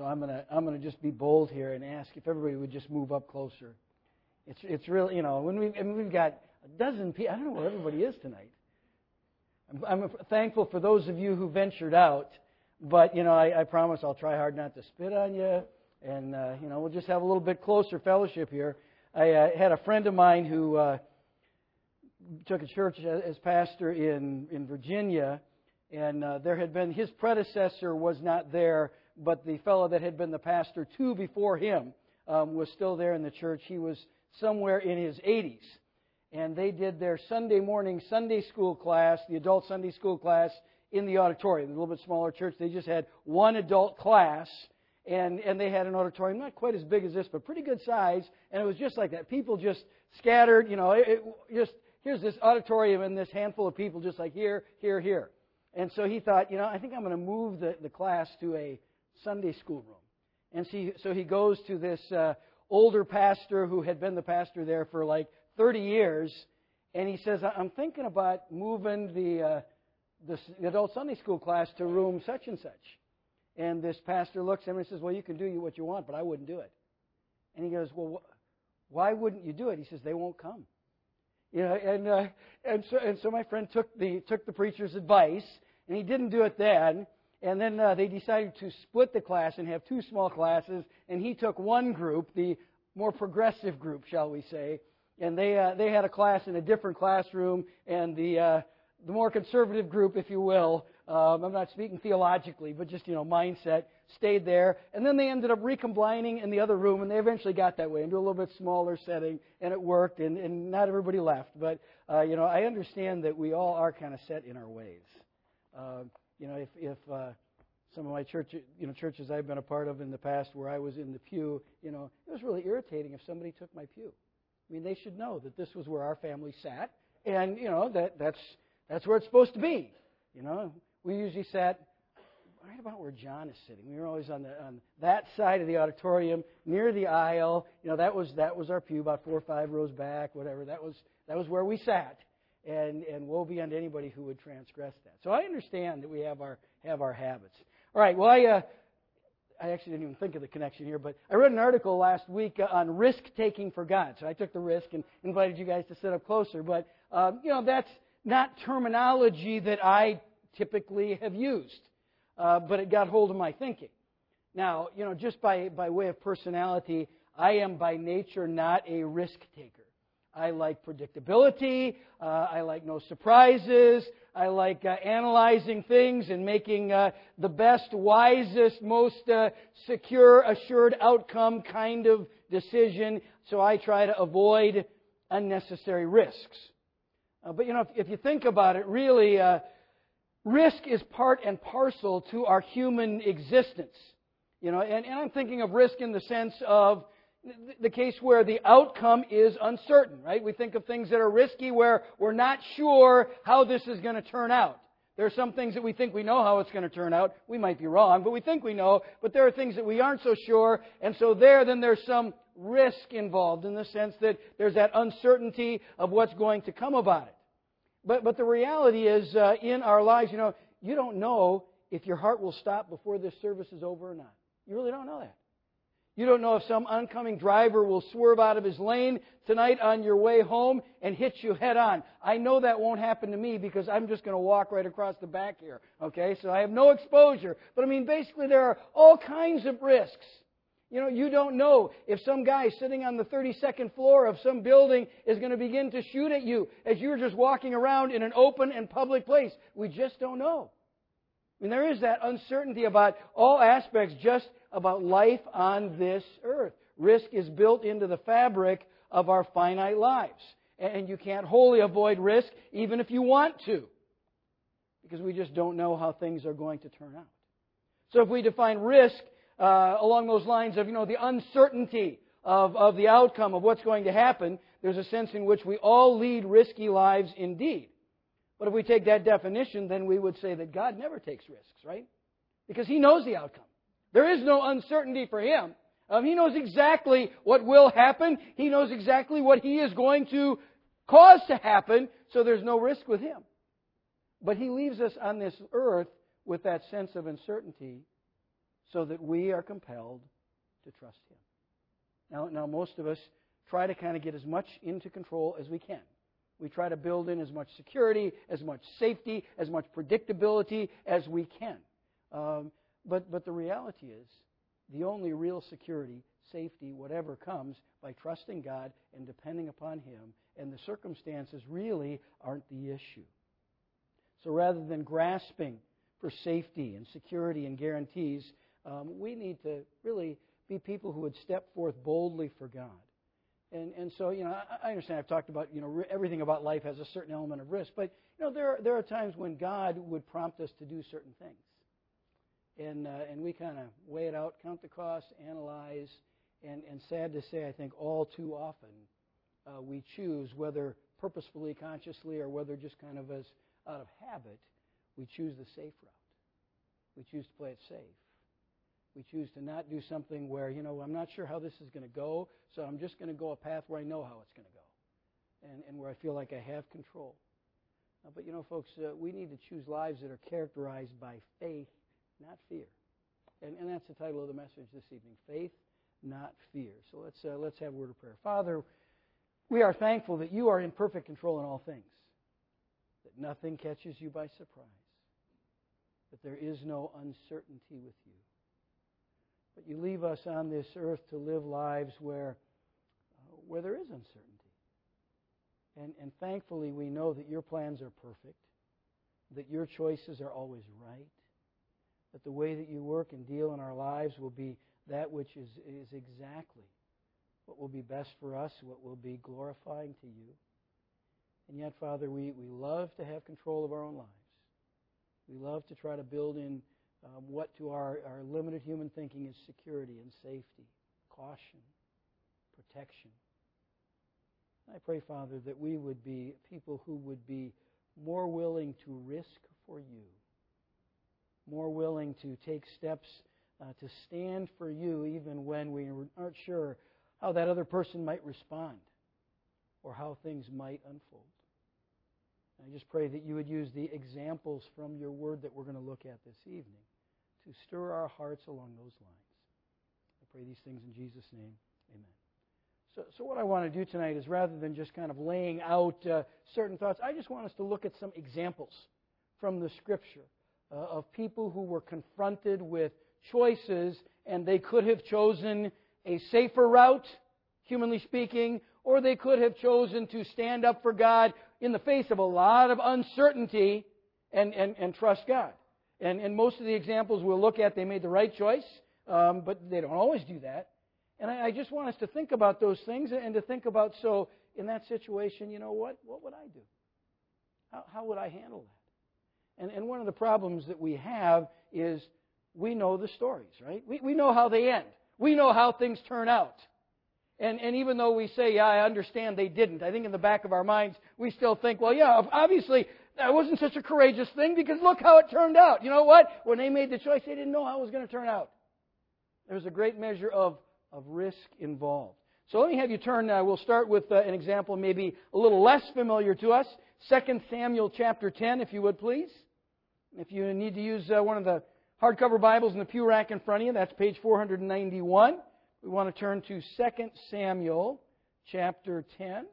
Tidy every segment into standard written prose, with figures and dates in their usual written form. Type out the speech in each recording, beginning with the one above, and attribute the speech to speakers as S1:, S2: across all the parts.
S1: So I'm gonna just be bold here and ask if everybody would just move up closer. It's really, when we've got a dozen people. I don't know where everybody is tonight. I'm thankful for those of you who ventured out, but I promise I'll try hard not to spit on you, and we'll just have a little bit closer fellowship here. I had a friend of mine who took a church as pastor in Virginia, and there had been his predecessor was not there, but the fellow that had been the pastor two before him was still there in the church. He was somewhere in his 80s. And they did their Sunday morning Sunday school class, the adult Sunday school class, in the auditorium. A little bit smaller church. They just had one adult class, and they had an auditorium not quite as big as this, but pretty good size. And it was just like that. People just scattered. Here's this auditorium and this handful of people just like here, here, here. And so he thought, I think I'm going to move the class to a Sunday school room. And so he goes to this older pastor who had been the pastor there for like 30 years, and he says, I'm thinking about moving the adult Sunday school class to room such and such. And this pastor looks at him and says, well, you can do what you want, but I wouldn't do it. And he goes, well, why wouldn't you do it? He says, they won't come. And so my friend took the preacher's advice, and he didn't do it then. And then they decided to split the class and have two small classes, and he took one group, the more progressive group, shall we say, and they had a class in a different classroom, and the more conservative group, if you will, I'm not speaking theologically, but just mindset, stayed there, and then they ended up recombining in the other room, and they eventually got that way into a little bit smaller setting, and it worked, and not everybody left, but I understand that we all are kind of set in our ways. If some of my churches I've been a part of in the past where I was in the pew, it was really irritating if somebody took my pew. I mean, they should know that this was where our family sat, and that's where it's supposed to be. We usually sat right about where John is sitting. We were always on that side of the auditorium, near the aisle. That was our pew, about 4 or 5 rows back, whatever. That was where we sat, and woe be unto anybody who would transgress that. So I understand that we have our habits. All right. Well, I actually didn't even think of the connection here, but I read an article last week on risk-taking for God. So I took the risk and invited you guys to sit up closer. But, that's not terminology that I typically have used. But it got hold of my thinking. Now, just by way of personality, I am by nature not a risk-taker. I like predictability. I like no surprises. I like analyzing things and making the best, wisest, most secure, assured outcome kind of decision. So I try to avoid unnecessary risks. But if you think about it, really, risk is part and parcel to our human existence. And I'm thinking of risk in the sense of the case where the outcome is uncertain, right? We think of things that are risky where we're not sure how this is going to turn out. There are some things that we think we know how it's going to turn out. We might be wrong, but we think we know. But there are things that we aren't so sure. And so then there's some risk involved in the sense that there's that uncertainty of what's going to come about it. But the reality is, in our lives, you don't know if your heart will stop before this service is over or not. You really don't know that. You don't know if some oncoming driver will swerve out of his lane tonight on your way home and hit you head on. I know that won't happen to me because I'm just going to walk right across the back here. Okay, so I have no exposure. But basically there are all kinds of risks. You don't know if some guy sitting on the 32nd floor of some building is going to begin to shoot at you as you're just walking around in an open and public place. We just don't know. There is that uncertainty about all aspects just about life on this earth. Risk is built into the fabric of our finite lives. And you can't wholly avoid risk even if you want to, because we just don't know how things are going to turn out. So if we define risk along those lines of, the uncertainty of the outcome of what's going to happen, there's a sense in which we all lead risky lives indeed. But if we take that definition, then we would say that God never takes risks, right? Because He knows the outcome. There is no uncertainty for Him. He knows exactly what will happen. He knows exactly what He is going to cause to happen, so there's no risk with Him. But He leaves us on this earth with that sense of uncertainty so that we are compelled to trust Him. Now most of us try to kind of get as much into control as we can. We try to build in as much security, as much safety, as much predictability as we can. But the reality is, the only real security, safety, whatever comes by trusting God and depending upon Him, and the circumstances really aren't the issue. So rather than grasping for safety and security and guarantees, we need to really be people who would step forth boldly for God. And so, I understand I've talked about, everything about life has a certain element of risk, but, there are times when God would prompt us to do certain things. And we kind of weigh it out, count the costs, analyze, and sad to say, I think all too often we choose, whether purposefully, consciously, or whether just kind of as out of habit, we choose the safe route. We choose to play it safe. We choose to not do something where, I'm not sure how this is going to go, so I'm just going to go a path where I know how it's going to go and where I feel like I have control. But, folks, we need to choose lives that are characterized by faith, not fear. And that's the title of the message this evening, Faith, Not Fear. So let's have a word of prayer. Father, we are thankful that You are in perfect control in all things, that nothing catches You by surprise, that there is no uncertainty with You. But You leave us on this earth to live lives where there is uncertainty. And thankfully we know that Your plans are perfect, that Your choices are always right, that the way that You work and deal in our lives will be that which is exactly what will be best for us, what will be glorifying to You. And yet, Father, we love to have control of our own lives. We love to try to build in what to our limited human thinking is security and safety, caution, protection. I pray, Father, that we would be people who would be more willing to risk for You, more willing to take steps to stand for You even when we aren't sure how that other person might respond or how things might unfold. And I just pray that You would use the examples from Your Word that we're going to look at this evening to stir our hearts along those lines. I pray these things in Jesus' name. Amen. So what I want to do tonight is, rather than just kind of laying out certain thoughts, I just want us to look at some examples from the Scripture of people who were confronted with choices, and they could have chosen a safer route, humanly speaking, or they could have chosen to stand up for God in the face of a lot of uncertainty and trust God. And most of the examples we'll look at, they made the right choice, but they don't always do that. And I just want us to think about those things and to think about, so in that situation, what would I do? How would I handle that? And one of the problems that we have is we know the stories, right? We know how they end. We know how things turn out. And even though we say, yeah, I understand they didn't, I think in the back of our minds, we still think, well, yeah, obviously that wasn't such a courageous thing because look how it turned out. You know what? When they made the choice, they didn't know how it was going to turn out. There's a great measure of risk involved. So let me have you turn now. We'll start with an example maybe a little less familiar to us. 2 Samuel chapter 10, if you would, please. If you need to use one of the hardcover Bibles in the pew rack in front of you, that's page 491. We want to turn to 2 Samuel chapter 10.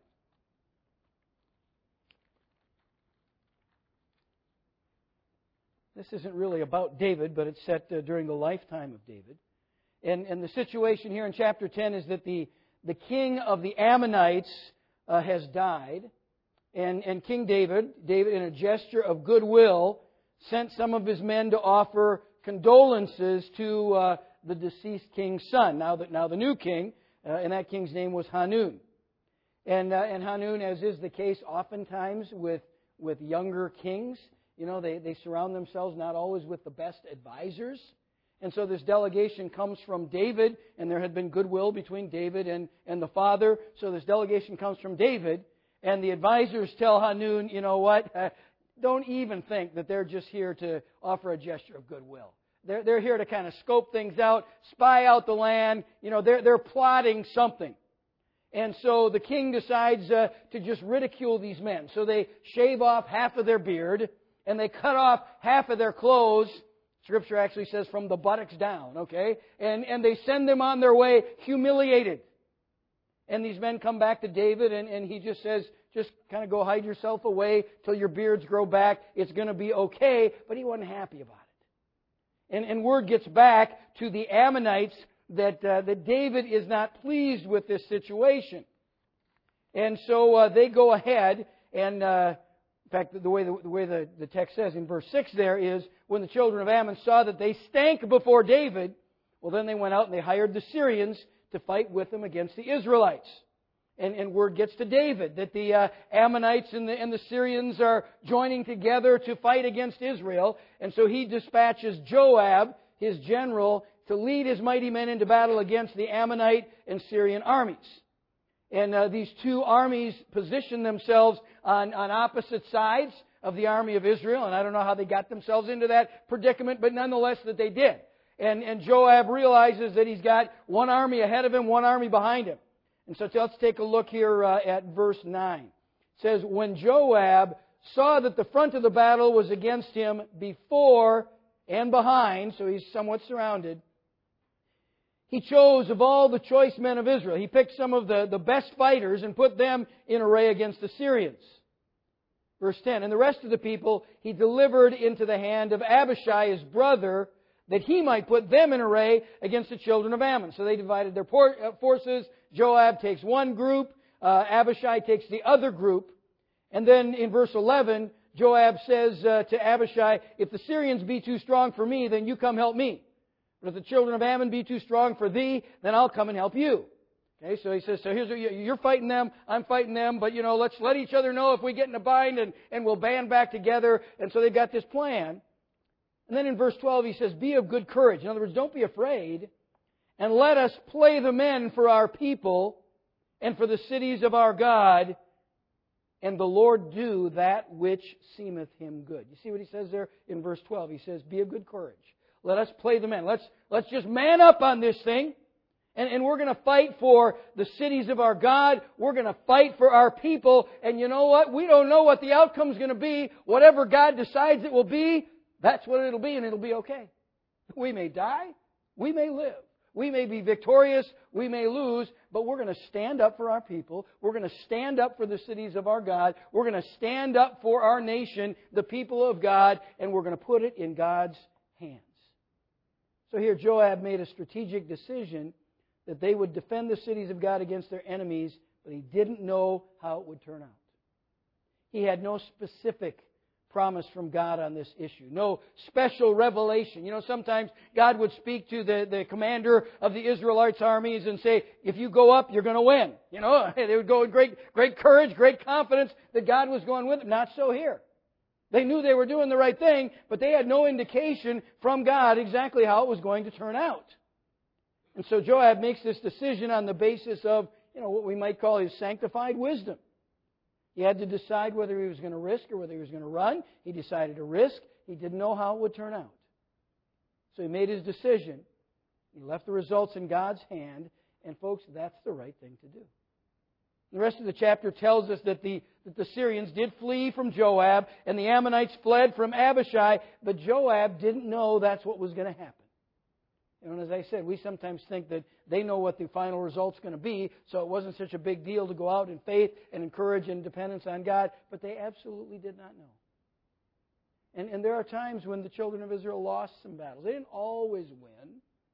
S1: This isn't really about David, but it's set during the lifetime of David. And the situation here in chapter 10 is that the king of the Ammonites has died. And King David, in a gesture of goodwill, sent some of his men to offer condolences to the deceased king's son. Now the new king, and that king's name was Hanun. And Hanun, as is the case oftentimes with younger kings, they surround themselves not always with the best advisors. And so this delegation comes from David, and there had been goodwill between David and the father. So this delegation comes from David, and the advisors tell Hanun, you know what, don't even think that they're just here to offer a gesture of goodwill. They're here to kind of scope things out, spy out the land. They're plotting something. And so the king decides to just ridicule these men. So they shave off half of their beard, and they cut off half of their clothes, Scripture actually says from the buttocks down, okay? And they send them on their way humiliated. And these men come back to David, and he just says, just kind of go hide yourself away till your beards grow back. It's going to be okay. But he wasn't happy about it. And word gets back to the Ammonites that David is not pleased with this situation. And so they go ahead, and in fact, the way the text says in verse 6 there is, when the children of Ammon saw that they stank before David, well, then they went out and they hired the Syrians to fight with them against the Israelites. And word gets to David that the Ammonites and the Syrians are joining together to fight against Israel. And so he dispatches Joab, his general, to lead his mighty men into battle against the Ammonite and Syrian armies. And these two armies position themselves on opposite sides of the army of Israel. And I don't know how they got themselves into that predicament, but nonetheless that they did. And Joab realizes that he's got one army ahead of him, one army behind him. And so let's take a look here at verse 9. It says, when Joab saw that the front of the battle was against him before and behind, so he's somewhat surrounded, he chose of all the choice men of Israel. He picked some of the best fighters and put them in array against the Syrians. Verse 10, and the rest of the people he delivered into the hand of Abishai, his brother, that he might put them in array against the children of Ammon. So they divided their forces. Joab takes one group. Abishai takes the other group. And then in verse 11, Joab says to Abishai, if the Syrians be too strong for me, then you come help me. But if the children of Ammon be too strong for thee, then I'll come and help you. Okay, so he says, so here's you're fighting them, I'm fighting them, but let's let each other know if we get in a bind and we'll band back together. And so they've got this plan. And then in verse 12 he says, be of good courage. In other words, don't be afraid. And let us play the men for our people and for the cities of our God. And the Lord do that which seemeth him good. You see what he says there in verse 12? He says, be of good courage. Let us play the men. Let's just man up on this thing. And we're going to fight for the cities of our God. We're going to fight for our people. And you know what? We don't know what the outcome's going to be. Whatever God decides it will be, that's what it'll be, and it'll be okay. We may die. We may live. We may be victorious. We may lose. But we're going to stand up for our people. We're going to stand up for the cities of our God. We're going to stand up for our nation, the people of God, and we're going to put it in God's hands. So here Joab made a strategic decision that they would defend the cities of God against their enemies, but he didn't know how it would turn out. He had no specific promise from God on this issue. No special revelation. Sometimes God would speak to the commander of the Israelites' armies and say, if you go up, you're going to win. They would go with great courage, great confidence that God was going with them. Not so here. They knew they were doing the right thing, but they had no indication from God exactly how it was going to turn out. And so Joab makes this decision on the basis of, what we might call his sanctified wisdom. He had to decide whether he was going to risk or whether he was going to run. He decided to risk. He didn't know how it would turn out. So he made his decision. He left the results in God's hand. And folks, that's the right thing to do. The rest of the chapter tells us that the Syrians did flee from Joab and the Ammonites fled from Abishai, but Joab didn't know that's what was going to happen. And as I said, we sometimes think that they know what the final result's going to be, so it wasn't such a big deal to go out in faith and encourage and dependence on God, but they absolutely did not know. And there are times when the children of Israel lost some battles. They didn't always win,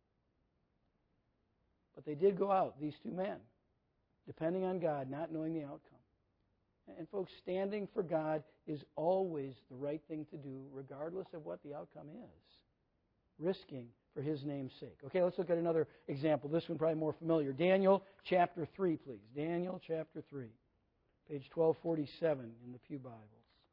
S1: but they did go out, these two men, depending on God, not knowing the outcome. And folks, standing for God is always the right thing to do, regardless of what the outcome is. Risking for His name's sake. Okay, let's look at another example. This one probably more familiar. Daniel chapter 3, please. Daniel chapter 3. Page 1247 in the Pew Bibles.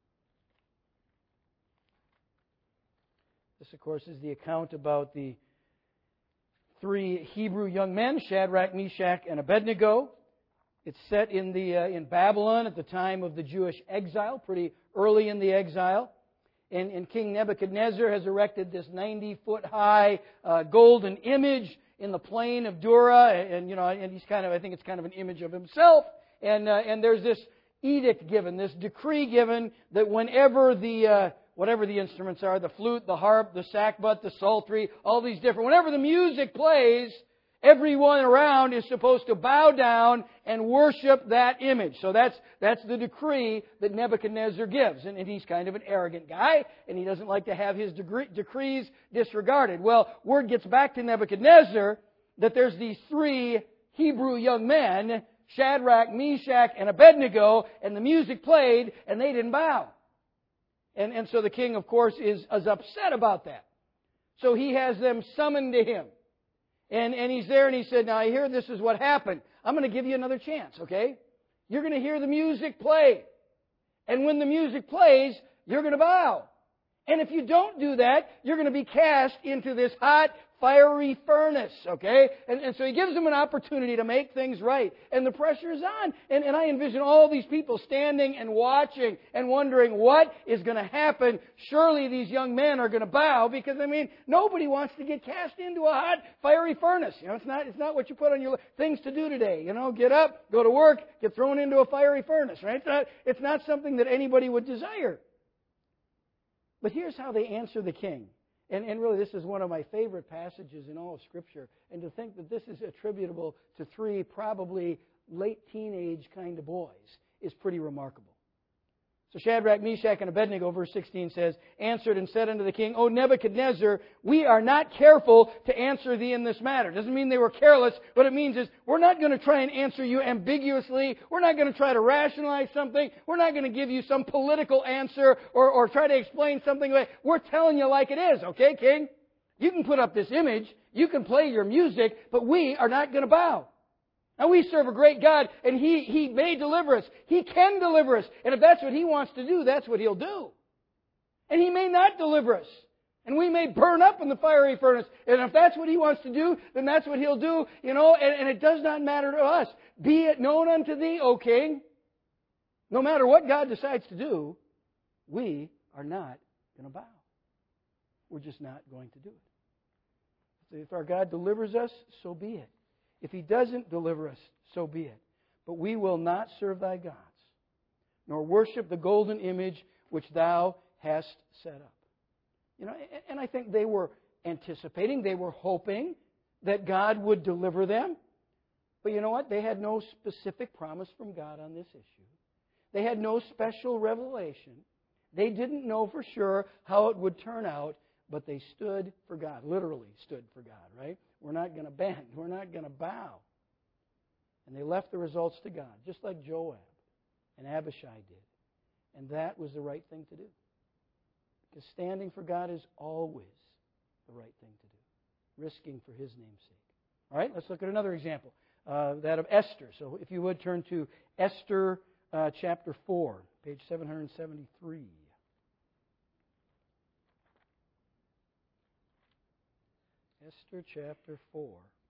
S1: This, of course, is the account about the three Hebrew young men, Shadrach, Meshach, and Abednego. It's set in Babylon at the time of the Jewish exile, pretty early in the exile. And King Nebuchadnezzar has erected this 90-foot-high golden image in the plain of Dura, and he's I think it's kind of an image of himself. And there's this edict given, this decree given that whenever whatever the instruments are, the flute, the harp, the sackbut, the psaltery, all these different, whenever the music plays, everyone around is supposed to bow down and worship that image. So that's the decree that Nebuchadnezzar gives. And he's kind of an arrogant guy, and he doesn't like to have his decrees disregarded. Well, word gets back to Nebuchadnezzar that there's these three Hebrew young men, Shadrach, Meshach, and Abednego, and the music played, and they didn't bow. And so the king, of course, is upset about that. So he has them summoned to him. And he's there and he said, now I hear this is what happened. I'm going to give you another chance, okay? You're going to hear the music play. And when the music plays, you're going to bow. And if you don't do that, you're going to be cast into this hot, fiery furnace, okay? And so he gives them an opportunity to make things right. And the pressure is on. And I envision all these people standing and watching and wondering what is going to happen. Surely these young men are going to bow because, nobody wants to get cast into a hot, fiery furnace. It's not what you put on your things to do today. Get up, go to work, get thrown into a fiery furnace, right? It's not something that anybody would desire. But here's how they answer the king. And really, this is one of my favorite passages in all of Scripture. And to think that this is attributable to three probably late teenage kind of boys is pretty remarkable. So Shadrach, Meshach, and Abednego, verse 16 says, answered and said unto the king, O Nebuchadnezzar, we are not careful to answer thee in this matter. Doesn't mean they were careless. What it means is we're not going to try and answer you ambiguously. We're not going to try to rationalize something. We're not going to give you some political answer or try to explain something. We're telling you like it is, okay, king? You can put up this image. You can play your music, but we are not going to bow. Now, we serve a great God, and He may deliver us. He can deliver us. And if that's what He wants to do, that's what He'll do. And He may not deliver us. And we may burn up in the fiery furnace. And if that's what He wants to do, then that's what He'll do. And it does not matter to us. Be it known unto thee, O king. No matter what God decides to do, we are not going to bow. We're just not going to do it. If our God delivers us, so be it. If He doesn't deliver us, so be it. But we will not serve thy gods, nor worship the golden image which thou hast set up. And I think they were anticipating, they were hoping that God would deliver them. But you know what? They had no specific promise from God on this issue. They had no special revelation. They didn't know for sure how it would turn out, but they stood for God, literally stood for God, right? We're not going to bend. We're not going to bow. And they left the results to God, just like Joab and Abishai did. And that was the right thing to do. Because standing for God is always the right thing to do. Risking for His name's sake. All right, let's look at another example. That of Esther. So if you would turn to Esther chapter 4, page 773. Esther chapter 4.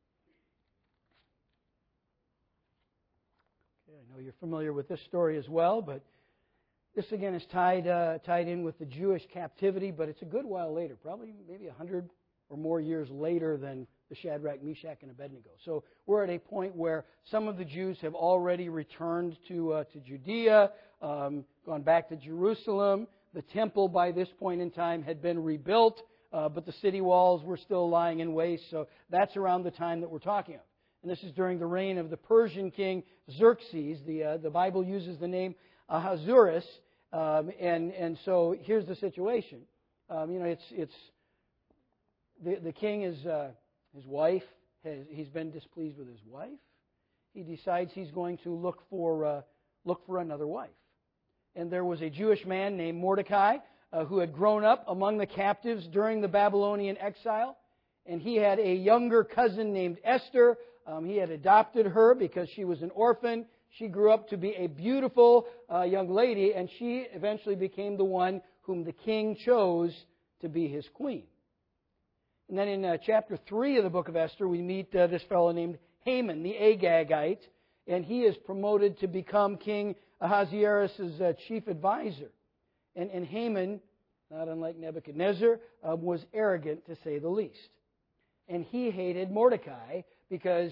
S1: Okay, I know you're familiar with this story as well, but this again is tied in with the Jewish captivity, but it's a good while later, probably maybe 100 or more years later than the Shadrach, Meshach, and Abednego. So we're at a point where some of the Jews have already returned to Judea, gone back to Jerusalem. The temple by this point in time had been rebuilt. But the city walls were still lying in waste, so that's around the time that we're talking of. And this is during the reign of the Persian king Xerxes. The Bible uses the name Ahasuerus, and so here's the situation. It's the king is his wife. He's been displeased with his wife. He decides he's going to look for another wife. And there was a Jewish man named Mordecai, who had grown up among the captives during the Babylonian exile. And he had a younger cousin named Esther. He had adopted her because she was an orphan. She grew up to be a beautiful young lady, and she eventually became the one whom the king chose to be his queen. And then in chapter 3 of the book of Esther, we meet this fellow named Haman, the Agagite, and he is promoted to become King Ahasuerus' chief advisor. And Haman, not unlike Nebuchadnezzar, was arrogant to say the least. And he hated Mordecai because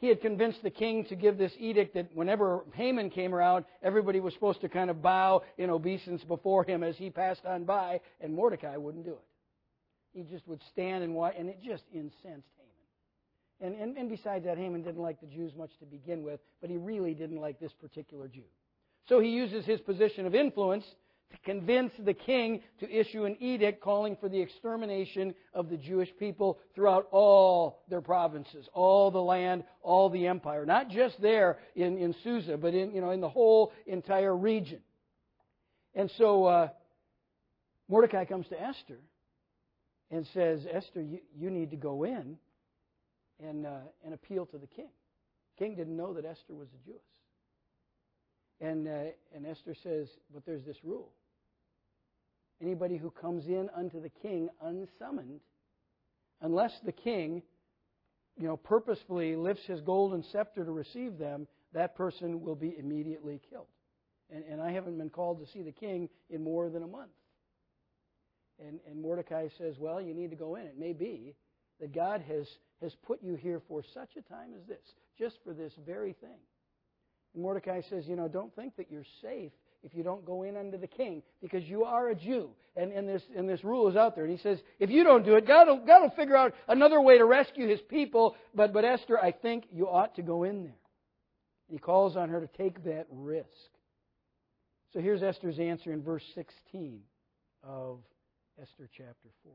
S1: he had convinced the king to give this edict that whenever Haman came around, everybody was supposed to kind of bow in obeisance before him as he passed on by, and Mordecai wouldn't do it. He just would stand and watch, and it just incensed Haman. And besides that, Haman didn't like the Jews much to begin with, but he really didn't like this particular Jew. So he uses his position of influence to convince the king to issue an edict calling for the extermination of the Jewish people throughout all their provinces, all the land, all the empire. Not just there in Susa, but in the whole entire region. And so Mordecai comes to Esther and says, Esther, you need to go in and appeal to the king. The king didn't know that Esther was a Jewess. And Esther says, but there's this rule. Anybody who comes in unto the king unsummoned, unless the king, purposefully lifts his golden scepter to receive them, that person will be immediately killed. And I haven't been called to see the king in more than a month. And Mordecai says, well, you need to go in. It may be that God has put you here for such a time as this, just for this very thing. And Mordecai says, don't think that you're safe if you don't go in unto the king, because you are a Jew, and this rule is out there. And he says, if you don't do it, God will figure out another way to rescue His people, but Esther, I think you ought to go in there. He calls on her to take that risk. So here's Esther's answer in verse 16 of Esther chapter 4.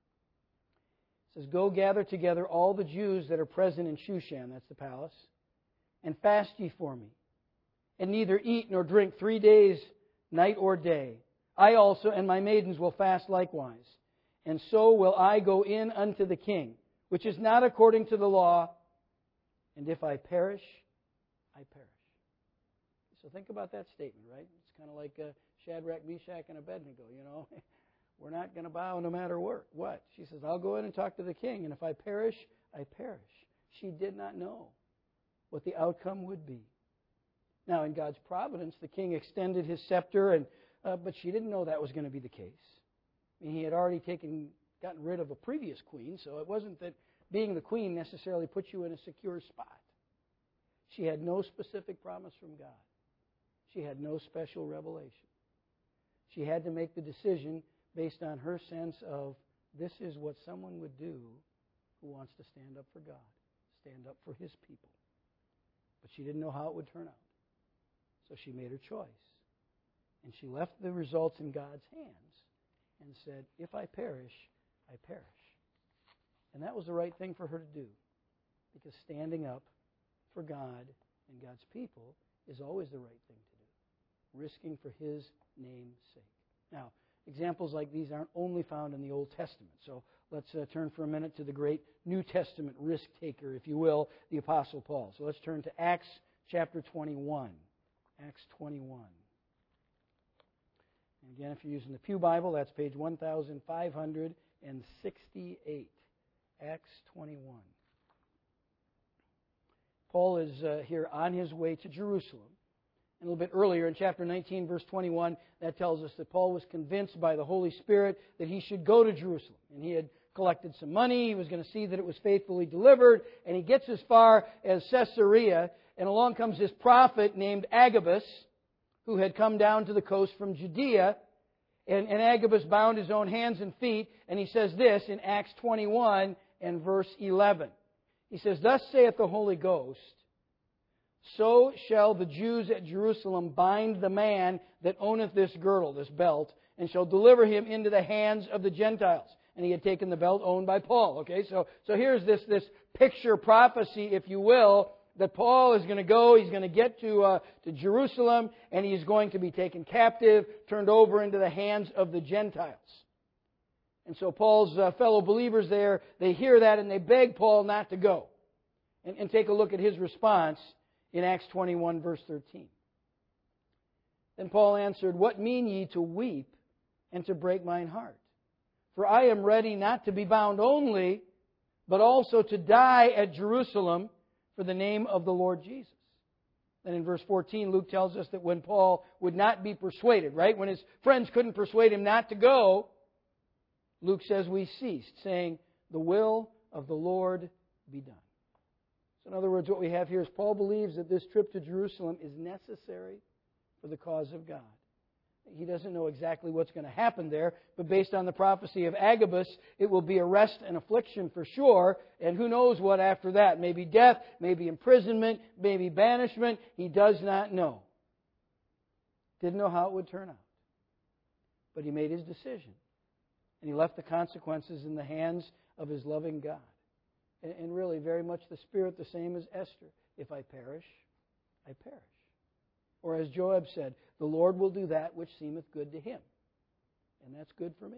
S1: It says, go gather together all the Jews that are present in Shushan, that's the palace, and fast ye for me, and neither eat nor drink 3 days, night or day. I also and my maidens will fast likewise. And so will I go in unto the king, which is not according to the law. And if I perish, I perish. So think about that statement, right? It's kind of like Shadrach, Meshach, and Abednego, We're not going to bow no matter what. She says, I'll go in and talk to the king, and if I perish, I perish. She did not know what the outcome would be. Now, in God's providence, the king extended his scepter, but she didn't know that was going to be the case. I mean, he had already gotten rid of a previous queen, so it wasn't that being the queen necessarily put you in a secure spot. She had no specific promise from God. She had no special revelation. She had to make the decision based on her sense of, this is what someone would do who wants to stand up for God, stand up for His people. But she didn't know how it would turn out. So she made her choice. And she left the results in God's hands and said, if I perish, I perish. And that was the right thing for her to do. Because standing up for God and God's people is always the right thing to do. Risking for His name's sake. Now, examples like these aren't only found in the Old Testament. So let's turn for a minute to the great New Testament risk taker, if you will, the Apostle Paul. So let's turn to Acts chapter 21. Acts 21. And again, if you're using the Pew Bible, that's page 1568. Acts 21. Paul is here on his way to Jerusalem. And a little bit earlier in chapter 19, verse 21, that tells us that Paul was convinced by the Holy Spirit that he should go to Jerusalem. And he had collected some money. He was going to see that it was faithfully delivered. And he gets as far as Caesarea. And along comes this prophet named Agabus, who had come down to the coast from Judea. And Agabus bound his own hands and feet. And he says this in Acts 21 and verse 11. He says, thus saith the Holy Ghost, so shall the Jews at Jerusalem bind the man that owneth this girdle, this belt, and shall deliver him into the hands of the Gentiles. And he had taken the belt owned by Paul. Okay, so here's this picture prophecy, if you will, that Paul is going to go, he's going to get to Jerusalem, and he's going to be taken captive, turned over into the hands of the Gentiles. And so Paul's fellow believers there, they hear that and they beg Paul not to go. And take a look at his response in Acts 21, verse 13. Then Paul answered, what mean ye to weep and to break mine heart? For I am ready not to be bound only, but also to die at Jerusalem for the name of the Lord Jesus. Then in verse 14, Luke tells us that when Paul would not be persuaded, right? When his friends couldn't persuade him not to go, Luke says we ceased, saying, the will of the Lord be done. So in other words, what we have here is Paul believes that this trip to Jerusalem is necessary for the cause of God. He doesn't know exactly what's going to happen there, but based on the prophecy of Agabus, it will be arrest and affliction for sure, and who knows what after that. Maybe death, maybe imprisonment, maybe banishment. He does not know. Didn't know how it would turn out. But he made his decision. And he left the consequences in the hands of his loving God. And really, very much the spirit the same as Esther. If I perish, I perish. Or as Joab said, the Lord will do that which seemeth good to him. And that's good for me.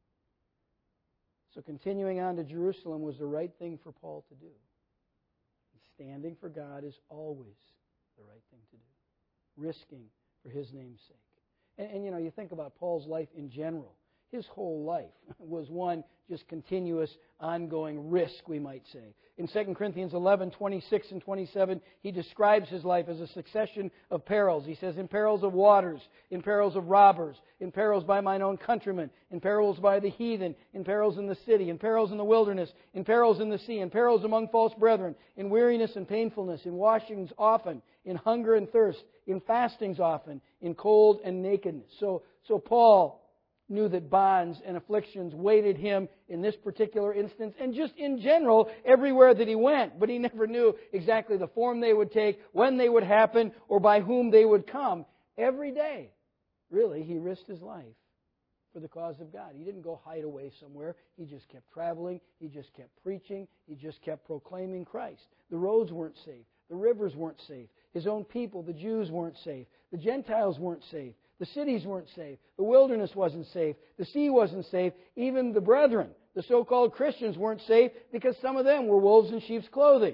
S1: So continuing on to Jerusalem was the right thing for Paul to do. And standing for God is always the right thing to do. Risking for His name's sake. And you think about Paul's life in general. His whole life was one just continuous, ongoing risk, we might say. In 2 Corinthians 11, 26 and 27, he describes his life as a succession of perils. He says, in perils of waters, in perils of robbers, in perils by mine own countrymen, in perils by the heathen, in perils in the city, in perils in the wilderness, in perils in the sea, in perils among false brethren, in weariness and painfulness, in washings often, in hunger and thirst, in fastings often, in cold and nakedness. So Paul knew that bonds and afflictions waited him in this particular instance and just in general everywhere that he went. But he never knew exactly the form they would take, when they would happen, or by whom they would come. Every day, really, he risked his life for the cause of God. He didn't go hide away somewhere. He just kept traveling. He just kept preaching. He just kept proclaiming Christ. The roads weren't safe. The rivers weren't safe. His own people, the Jews, weren't safe. The Gentiles weren't safe. The cities weren't safe. The wilderness wasn't safe. The sea wasn't safe. Even the brethren, the so-called Christians, weren't safe because some of them were wolves in sheep's clothing.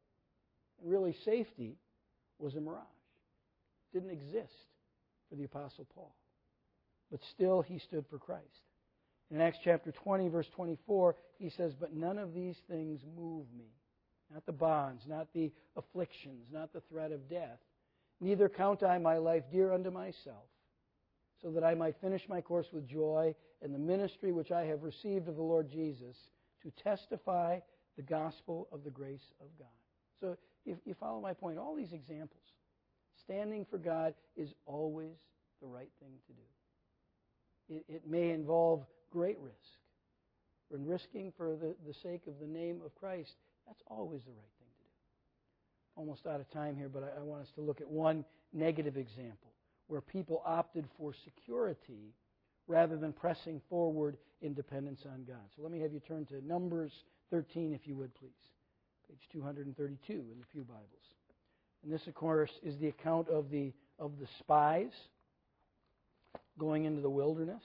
S1: And really, safety was a mirage. It didn't exist for the Apostle Paul. But still, he stood for Christ. In Acts chapter 20, verse 24, he says, but none of these things move me. Not the bonds, not the afflictions, not the threat of death. Neither count I my life dear unto myself, so that I might finish my course with joy in the ministry which I have received of the Lord Jesus, to testify the gospel of the grace of God. So if you follow my point, all these examples, standing for God is always the right thing to do. It may involve great risk. When risking for the sake of the name of Christ, that's always the right thing to do. Almost out of time here, but I want us to look at one negative example where people opted for security rather than pressing forward in dependence on God. So let me have you turn to Numbers 13, if you would, please. Page 232 in the Pew Bibles. And this, of course, is the account of the spies going into the wilderness.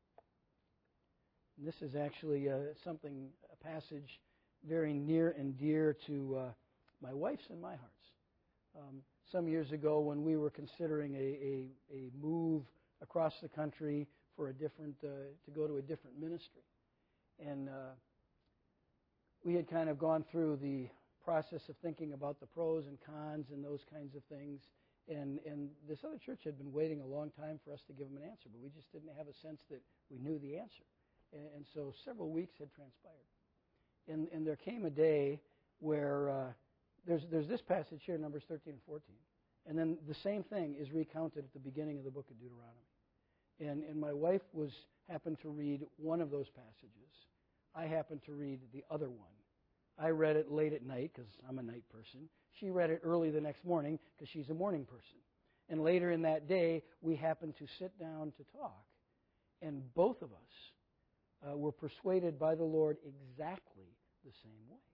S1: And this is actually a passage very near and dear to my wife's and my heart's. Some years ago, when we were considering a move across the country for a different to go to a different ministry, and we had kind of gone through the process of thinking about the pros and cons and those kinds of things, and this other church had been waiting a long time for us to give them an answer, but we just didn't have a sense that we knew the answer, and so several weeks had transpired, and there came a day where there's this passage here, Numbers 13 and 14. And then the same thing is recounted at the beginning of the book of Deuteronomy. And my wife happened to read one of those passages. I happened to read the other one. I read it late at night because I'm a night person. She read it early the next morning because she's a morning person. And later in that day, we happened to sit down to talk. And both of us were persuaded by the Lord exactly the same way.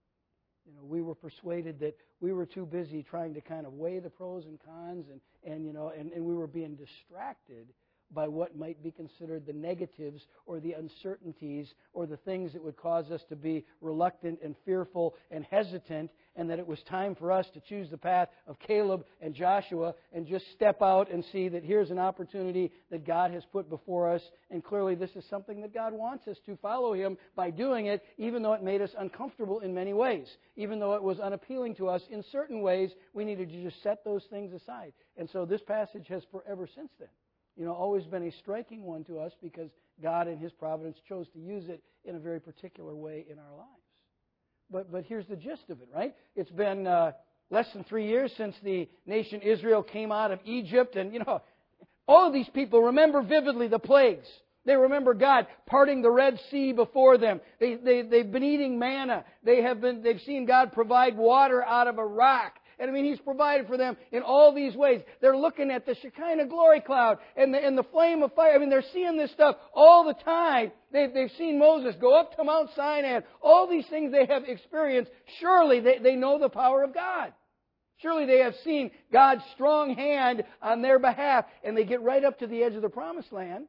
S1: We were persuaded that we were too busy trying to kind of weigh the pros and cons, and we were being distracted by what might be considered the negatives or the uncertainties or the things that would cause us to be reluctant and fearful and hesitant, and that it was time for us to choose the path of Caleb and Joshua and just step out and see that here's an opportunity that God has put before us, and clearly this is something that God wants us to follow Him by doing it, even though it made us uncomfortable in many ways. Even though it was unappealing to us in certain ways, we needed to just set those things aside. And so this passage has forever since then always been a striking one to us because God in His providence chose to use it in a very particular way in our lives. But here's the gist of it, right? It's been less than 3 years since the nation Israel came out of Egypt. And, all of these people remember vividly the plagues. They remember God parting the Red Sea before them. They've been eating manna. They've seen God provide water out of a rock. And He's provided for them in all these ways. They're looking at the Shekinah glory cloud and the flame of fire. They're seeing this stuff all the time. They've seen Moses go up to Mount Sinai. All these things they have experienced. Surely they know the power of God. Surely they have seen God's strong hand on their behalf. And they get right up to the edge of the promised land.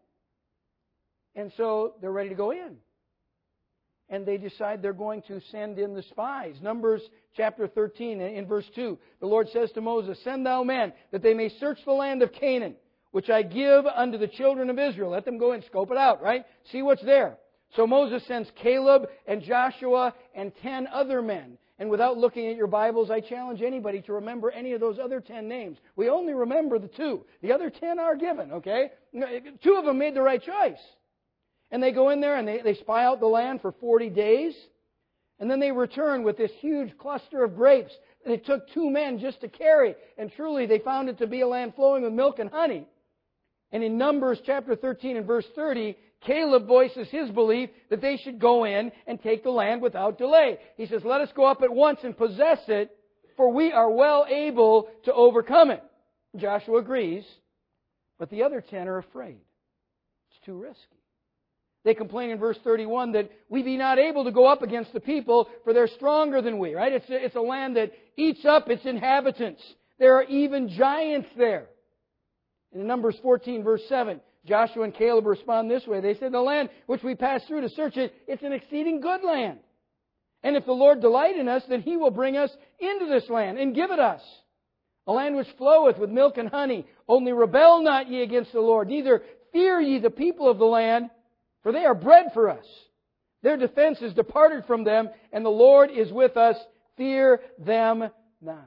S1: And so they're ready to go in. And they decide they're going to send in the spies. Numbers chapter 13 in verse 2. The Lord says to Moses, "Send thou men, that they may search the land of Canaan, which I give unto the children of Israel." Let them go and scope it out, right? See what's there. So Moses sends Caleb and Joshua and 10 other men. And without looking at your Bibles, I challenge anybody to remember any of those other 10 names. We only remember the 2. The other 10 are given, okay? 2 of them made the right choice. And they go in there and they spy out the land for 40 days. And then they return with this huge cluster of grapes that it took 2 men just to carry. And truly they found it to be a land flowing with milk and honey. And in Numbers chapter 13 and verse 30, Caleb voices his belief that they should go in and take the land without delay. He says, "Let us go up at once and possess it, for we are well able to overcome it." Joshua agrees, but the other 10 are afraid. It's too risky. They complain in verse 31 that we be not able to go up against the people, for they're stronger than we, right? It's a land that eats up its inhabitants. There are even giants there. In Numbers 14, verse 7, Joshua and Caleb respond this way. They said, "The land which we passed through to search it, it's an exceeding good land. And if the Lord delight in us, then He will bring us into this land and give it us. A land which floweth with milk and honey. Only rebel not ye against the Lord, neither fear ye the people of the land, for they are bread for us. Their defense is departed from them, and the Lord is with us. Fear them not."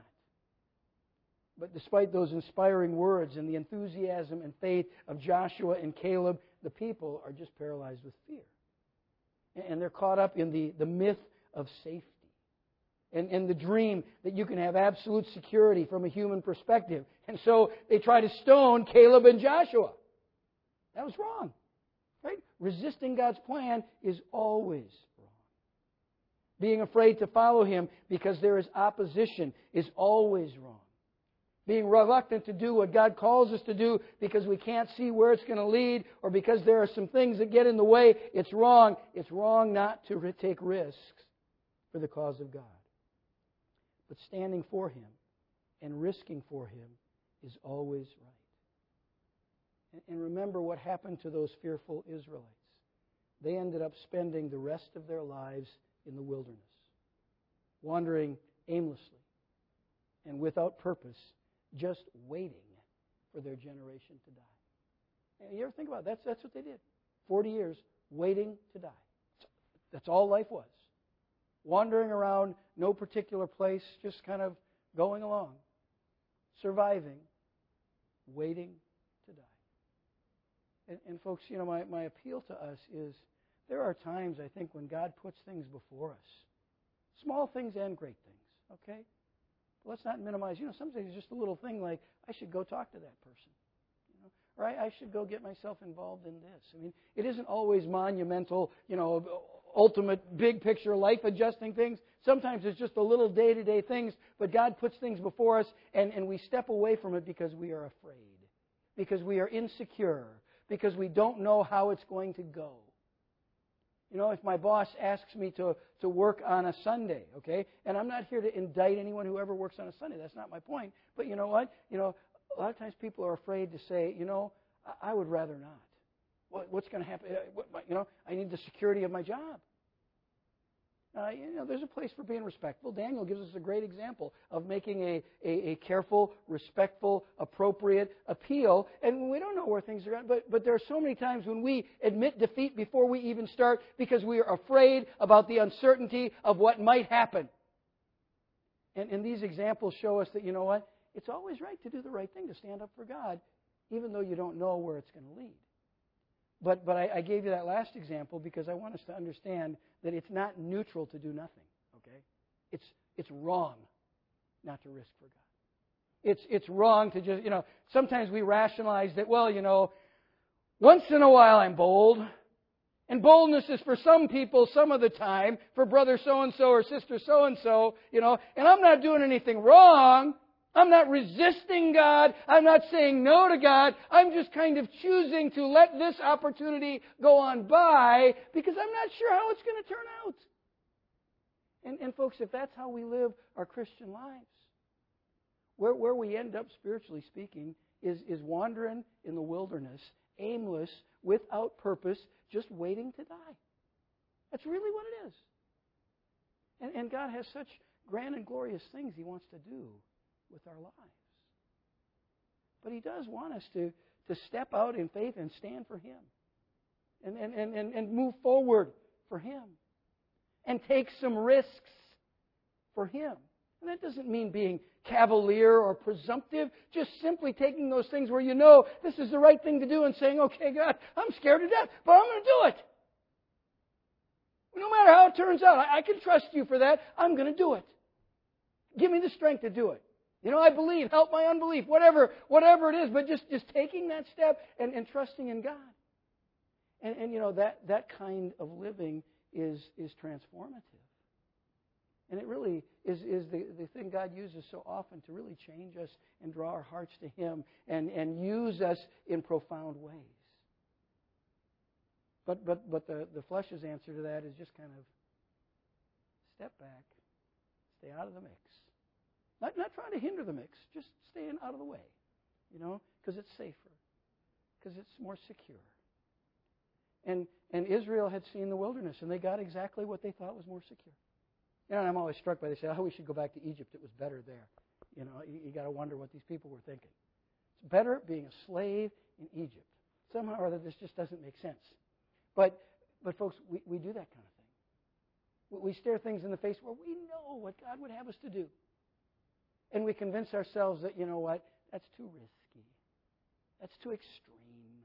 S1: But despite those inspiring words and the enthusiasm and faith of Joshua and Caleb, the people are just paralyzed with fear. And they're caught up in the myth of safety. And the dream that you can have absolute security from a human perspective. And so they try to stone Caleb and Joshua. That was wrong. Right? Resisting God's plan is always wrong. Being afraid to follow Him because there is opposition is always wrong. Being reluctant to do what God calls us to do because we can't see where it's going to lead or because there are some things that get in the way, it's wrong. It's wrong not to take risks for the cause of God. But standing for Him and risking for Him is always right. And remember what happened to those fearful Israelites. They ended up spending the rest of their lives in the wilderness, wandering aimlessly and without purpose, just waiting for their generation to die. And you ever think about it? That's what they did. 40 years waiting to die. That's all life was. Wandering around, no particular place, just kind of going along, surviving, waiting to die. And folks, my appeal to us is there are times, I think, when God puts things before us. Small things and great things, okay? But let's not minimize. Sometimes it's just a little thing like, I should go talk to that person. Or I should go get myself involved in this. It isn't always monumental, ultimate, big picture, life-adjusting things. Sometimes it's just the little day-to-day things, but God puts things before us, and we step away from it because we are afraid, because we are insecure, because we don't know how it's going to go. If my boss asks me to work on a Sunday, okay, and I'm not here to indict anyone who ever works on a Sunday. That's not my point. But you know what? A lot of times people are afraid to say, I would rather not. What's going to happen? I need the security of my job. There's a place for being respectful. Daniel gives us a great example of making a careful, respectful, appropriate appeal. And we don't know where things are going. But there are so many times when we admit defeat before we even start because we are afraid about the uncertainty of what might happen. And these examples show us that, it's always right to do the right thing, to stand up for God, even though you don't know where it's going to lead. But I gave you that last example because I want us to understand that it's not neutral to do nothing, okay? It's wrong not to risk for God. It's wrong to just, sometimes we rationalize that, once in a while I'm bold. And boldness is for some people some of the time, for brother so-and-so or sister so-and-so, and I'm not doing anything wrong. I'm not resisting God. I'm not saying no to God. I'm just kind of choosing to let this opportunity go on by because I'm not sure how it's going to turn out. And folks, if that's how we live our Christian lives, where we end up spiritually speaking is wandering in the wilderness, aimless, without purpose, just waiting to die. That's really what it is. And God has such grand and glorious things He wants to do with our lives. But He does want us to step out in faith and stand for Him. And move forward for Him. And take some risks for Him. And that doesn't mean being cavalier or presumptive, just simply taking those things where this is the right thing to do and saying, okay, God, I'm scared to death, but I'm going to do it. No matter how it turns out, I can trust You for that. I'm going to do it. Give me the strength to do it. I believe, help my unbelief, whatever it is, but just taking that step and trusting in God. And that kind of living is transformative. And it really is the thing God uses so often to really change us and draw our hearts to Him and use us in profound ways. But the flesh's answer to that is just kind of step back, stay out of the mix. Not trying to hinder the mix, just staying out of the way, because it's safer, because it's more secure. And Israel had seen the wilderness, and they got exactly what they thought was more secure. And I'm always struck by, they say, we should go back to Egypt. It was better there. You got to wonder what these people were thinking. It's better being a slave in Egypt. Somehow or other, this just doesn't make sense. But folks, we do that kind of thing. We stare things in the face where we know what God would have us to do. And we convince ourselves that, that's too risky. That's too extreme.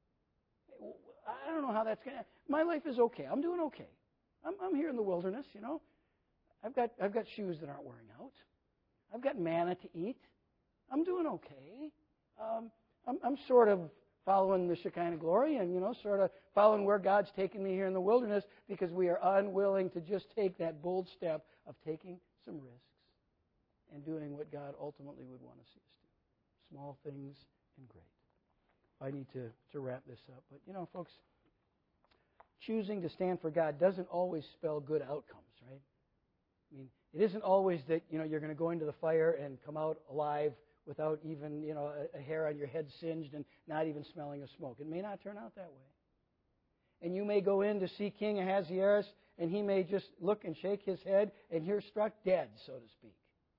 S1: I don't know how that's going to... My life is okay. I'm doing okay. I'm here in the wilderness, I've got shoes that aren't wearing out. I've got manna to eat. I'm doing okay. I'm sort of following the Shekinah glory and, sort of following where God's taken me here in the wilderness because we are unwilling to just take that bold step of taking some risks and doing what God ultimately would want to see us do. Small things and great. I need to wrap this up. But, folks, choosing to stand for God doesn't always spell good outcomes, right? I mean, it isn't always that, you're going to go into the fire and come out alive without even, a hair on your head singed and not even smelling of smoke. It may not turn out that way. And you may go in to see King Ahasuerus, and he may just look and shake his head, and you're struck dead, so to speak.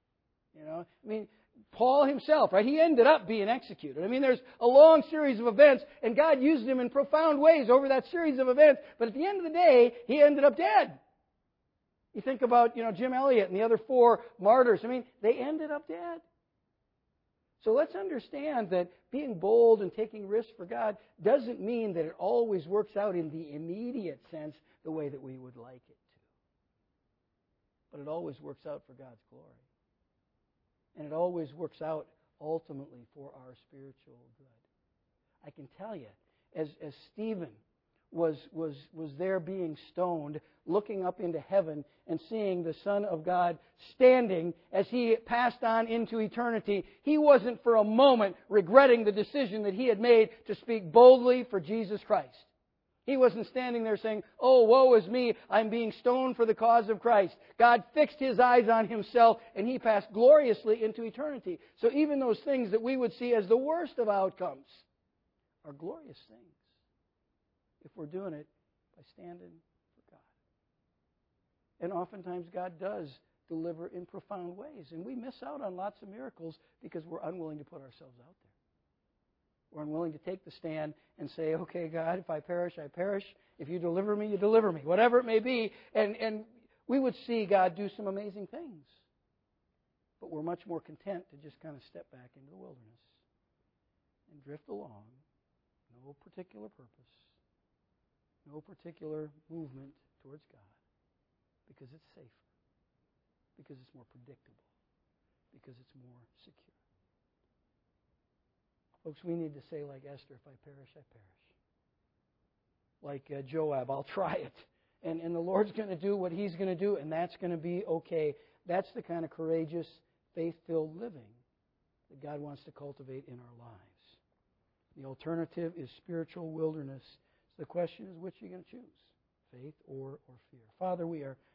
S1: Paul himself, right? He ended up being executed. There's a long series of events, and God used him in profound ways over that series of events. But at the end of the day, he ended up dead. You think about, Jim Elliot and the other 4 martyrs. They ended up dead. So let's understand that being bold and taking risks for God doesn't mean that it always works out in the immediate sense the way that we would like it to. But it always works out for God's glory. And it always works out ultimately for our spiritual good. I can tell you, as Stephen was there being stoned, looking up into heaven and seeing the Son of God standing as He passed on into eternity, he wasn't for a moment regretting the decision that he had made to speak boldly for Jesus Christ. He wasn't standing there saying, oh, woe is me, I'm being stoned for the cause of Christ. God fixed His eyes on Himself, and He passed gloriously into eternity. So even those things that we would see as the worst of outcomes are glorious things if we're doing it by standing for God. And oftentimes God does deliver in profound ways, and we miss out on lots of miracles because we're unwilling to put ourselves out there. We're unwilling to take the stand and say, okay, God, if I perish, I perish. If You deliver me, You deliver me. Whatever it may be. And we would see God do some amazing things. But we're much more content to just kind of step back into the wilderness and drift along. No particular purpose. No particular movement towards God. Because it's safer. because it's more predictable, because it's more secure. Folks, we need to say like Esther, if I perish, I perish. Like Joab, I'll try it. And the Lord's going to do what He's going to do, and that's going to be okay. That's the kind of courageous, faith-filled living that God wants to cultivate in our lives. The alternative is spiritual wilderness. So the question is, which are you going to choose? Faith or fear? Father, we are